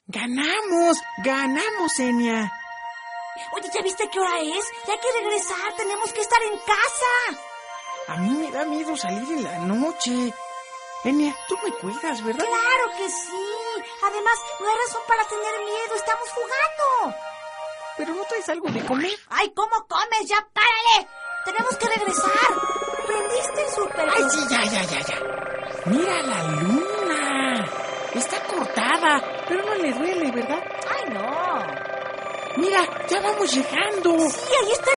¡Ganamos! ¡Ganamos, Enya! Oye, ¿ya viste qué hora es? Ya hay que regresar, tenemos que estar en casa. A mí me da miedo salir en la noche. Enya, tú me cuidas, ¿verdad? ¡Claro que sí! Además, no hay razón para tener miedo, estamos jugando. ¿Pero no traes algo de comer? ¡Ay, cómo comes! ¡Ya párale! Tenemos que regresar. ¿Prendiste el súper? ¡Ay, sí, ya! ¡Mira la luna! Está cortada, pero no le duele, ¿verdad? ¡Ay, no! ¡Mira, ya vamos llegando! Sí, ahí está